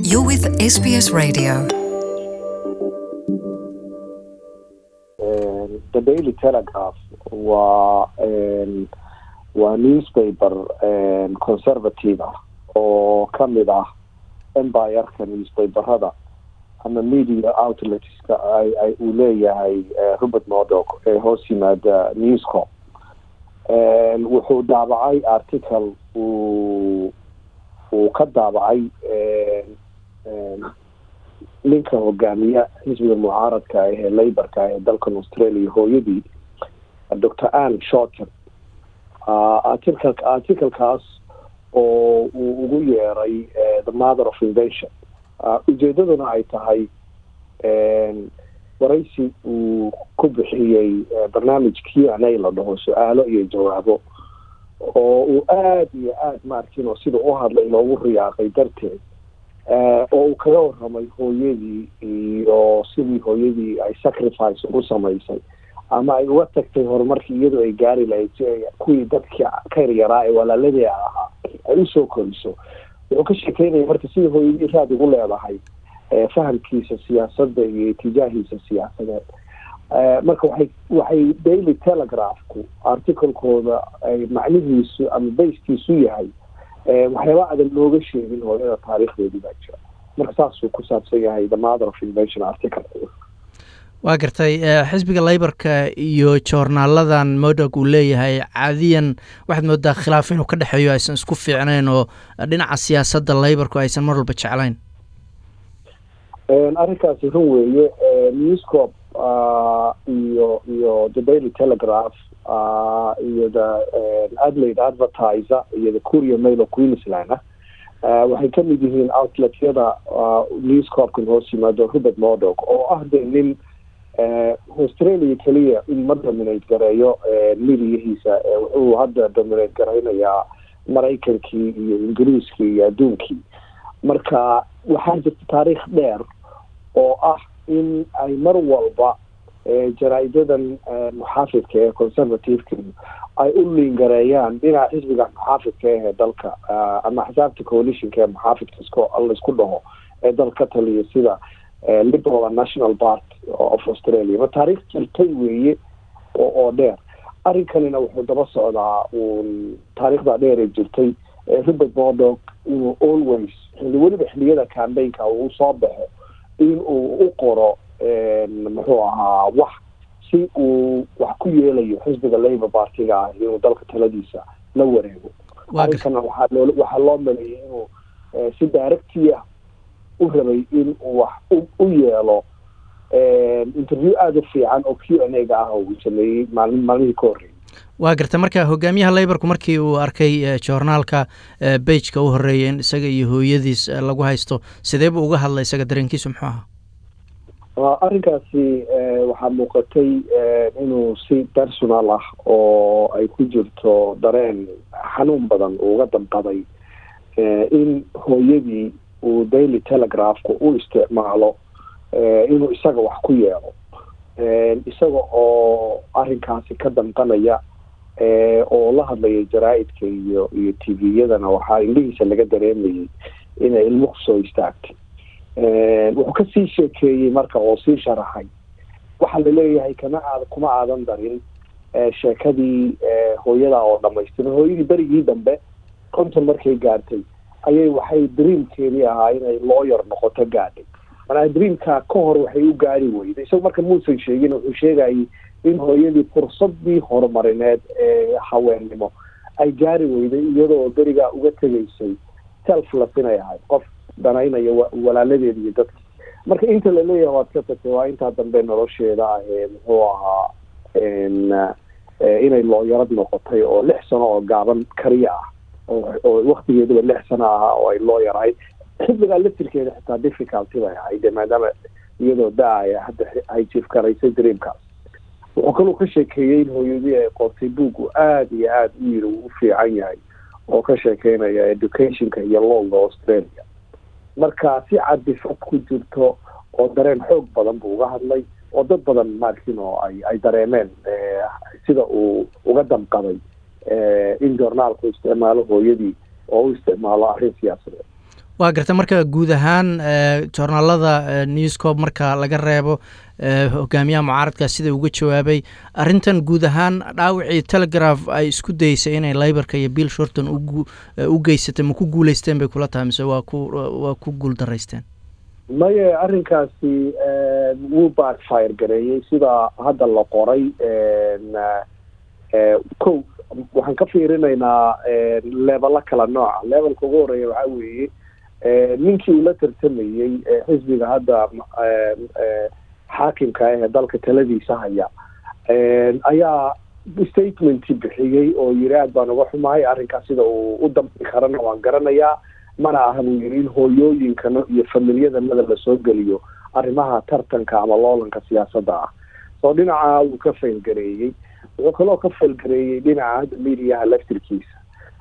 You're with SBS Radio. The Daily Telegraph waa newspaper conservative oo ka mid ah empire-ka newspaperada ama media outletska ay uu leeyahay Rupert Murdoch ee hoos yimaada News Corp. wuxuu daabacay article uu ka daabacay ninka hogaamiya xisbiga mucaaradka ee Labour-ka ee dalka Australia hooyadii Dr. Anne Shorten. article-kaas oo uu ugu yeeray the mother of invention. ujeedaduna ay tahay waraysi uu ku bixiyey barnaamij Q&A la dhaho su-aalo iyo jawaabo oo uu aad iyo aad maarkin oo sida u hadlay loogu riyaaqay darteed oo uu kaga warramay hooyadii iyo sidii hooyadii ay sacrifice ugu samaysay ama ay uga tagtay horumarkii iyadoo ay gaari lahayd si ay kuwii dadkii ka yaryaraa ee walaaladii ahaa ay usoo koriso. wuxuu ka sheekeynaya marka sidii hooyadii raad ugu leedahay fahamkiisa siyaasadda iyo itijaahiisa siyaasadeed. marka waxay Daily Telegraph-ku article-kooda ay macnihiisu ama bayskiisu yahay waxyaaba adan looga sheegin hooyada taariikhdeedii baa jira. marka saasuu ku saabsan yahay the mother of invention article. waa gartay xisbiga Labour-ka iyo joornaaladan Murdoch uu leeyahay caadiyan waxaad moodaa khilaaf inuu ka dhexeeyo aysan isku fiicnayn oo dhinaca siyaasadda Labour-ku aysan mar walba jeclayn. arrinkaasi run weeye. News Corp iyo the Daily Telegraph iyo the Adelaide Advertiser iyo the Courier Mail of Queensland waxay ka mid yihiin outletyada News Corp-ka hoos yimaado Rupert Murdoch oo ah nin Australia kaliya in ma dominate gareeyo midiyahiisa. wuxuu hadda dominate garaynayaa Maraykankii iyo Ingiriiskii iyo adduunkii. marka waxaa jirta taariikh dheer oo ah in ay mar walba jaraa'idadan muxaafidka ee conservative-ka ay u liingareeyaan dhinaca xisbiga muxaafidka ee dalka ama xisaabta coalition-ka ee muxaafidka laisku dhaho ee dalka taliya sida Liberal National Party of Australia. ma taariikh jirtay weeye oo dheer. arrinkanina wuxuu daba socdaa taariikhda dheer ee jirtay. Rupert Murdoch inuu always weliba xilliyada campaign-ka uu soo baxo in uu u qoro muxuu ahaa wax si uu wax ku yeelayo xisbiga Labour Party-ga inuu dalka taladiisa la wareego. arrinkana waxaa loo maleeyay inuu si directiya u rabay in uu wax u yeelo interview aada u fiican oo Q&A-ga ah oo uu sameeyey maalmihii ka horreeyay. waa garta marka hogaamiyaha Labour-ku markii uu arkay joornaalka page-ka u horeeyay in isaga iyo hooyadiis lagu haysto sidee buu uga hadlay isaga dareenkiisu muxuu ahaa? arrinkaasi waxaa muuqatay inuu si personal ah oo ay ku jirto dareen xanuun badan uga damqaday in hooyadii uu Daily Telegraph-ku u isticmaalo inuu isaga wax ku yeelo isaga oo arrinkaasi ka damqanaya oo la hadlaya jaraa'idka iyo TV-yadana waxaa indhihiisa laga dareemayay inay ilmo kusoo istaagtay. wuxuu ka sii sheekeeyey marka oo sii sharaxay waxaa laleeyahay kuma aadan darin sheekadii hooyada oo dhamaystiran. hooyadii berigii dambe konton markay gaartay ayay waxay dreamkeedii ahaa inay lawyer noqoto gaadhay. manaa dreamka ka hor waxay u gaari weyday. isaga marka muusan sheegin wuxuu sheegayay in hooyadii fursadii horumarineed ee haweennimo ay gaari weyday iyadoo berigaa uga tegaysay selfless inay ahayd qof danaynaya walaaladeeda iyo dadka. marka inta laleeyahay waad ka tagtay waa intaa dambe nolosheeda ah muxuu ahaa inay looyarad noqotay oo 6 sano oo gaaban kariya ah oo waktigeedaba 6 sano ahaa oo ay looyar ahayd. xilligaa laftirkeeda xitaa difficulty bay ahayd maadaama iyadoo da-aya hadda ay jiifkaraysay dreamkaas. wuxuu kaloo ka sheekeeyey in hooyadii ay qortay buug aada iyo aada u yiri u fiican yahay oo ka sheekeynaya educationka iyo lawga Australia. marka si cadifad ku jirto oo dareen xoog badan buu uga hadlay oo dad badan maarkin oo ay dareemeen sida uu uga damqaday in joornaalku isticmaalo hooyadii oo u isticmaalo arrin siyaasadeed. waa garta marka guud ahaan joornaalada newscorp marka laga reebo hogaamiyaha mucaaradka sida uga jawaabay arrintan guud ahaan dhaawacii telegraph ay isku daysay inay Labourka iyo Bill Shorten u geysatay ma ku guuleysteen bay kula tahay mise waa ku guuldaraysteen maye arrinkaasi wuu backfire gareeyay sida hadda la qoray waxaan ka fiirinaynaa level kala nooca levelka ugu horeeya waxa weeye ninkii uu la tartamayay xisbiga hadda xaakimka ee dalka taladiisa haya ayaa statement bixiyay oo yiri aad baan uga xumahay arrinkaas sida uu u dambi karana waan garanayaa mana ahan uu yiri in hooyooyinkana iyo familiyadanada la soo geliyo arrimaha tartanka ama loolanka siyaasadda ah soo dhinaca uu ka faylgareeyay wuxuu kaloo ka faylgareeyay dhinaca hadda mediaha laftirkiisa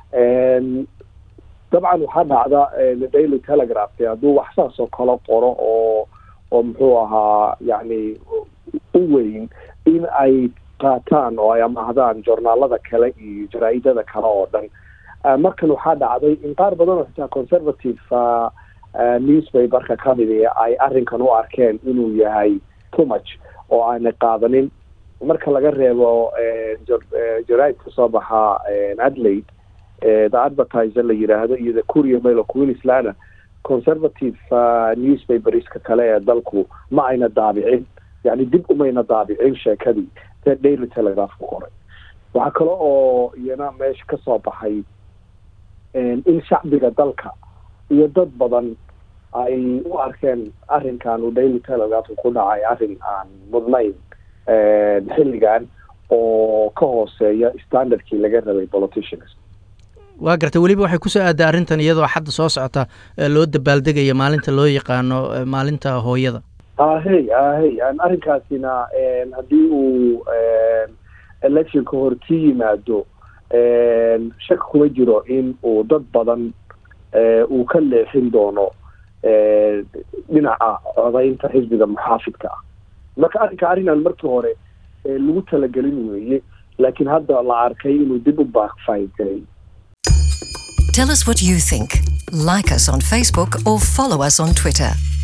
dabcan waxaa dhacda Daily Telegraph hadduu wax saas oo kala qoro oo muxuu ahaa yani u weyn in ay qaataan oo ay amahdaan joornaalada kale iyo jaraa'idada kale oo dhan markan waxaa dhacday in qaar badan oo xitaa conservative newspaperka kamid ay arrinkan u arkeen inuu yahay too much oo aanay qaadanin marka laga reebo jaraa'id ka soo baxa Adelaide the advertiser la yiraahdo iyo the Courier Mail of Queensland conservative newspaperska kale ee dalku ma ayna daabicin yani dib umayna daabicin sheekadii the Daily Telegraph ku qoray waxa kale oo iyana meesha ka soo baxay in shacbiga dalka iyo dad badan ay u arkeen arrinkan uu Daily Telegraph ku dhacay arrin aan mudnayn xilligan oo ka hooseeya standardkii laga rabay politicians waa gartay weliba waxay ku soo aaday arrintan iyadoo xadda soo socota loo dabaaldegaya maalinta loo yaqaano maalinta hooyada arrinkaasina haddii uu electionka horti yimaado shak kuma jiro in uu dad badan uu ka leexin doono dhinaca codaynta xisbiga muxaafidka ah marka arrinaan markii hore lagu talagelin weeye laakiin hadda la arkay inuu dib u backfire garay. Tell us what you think. Like us on Facebook or follow us on Twitter.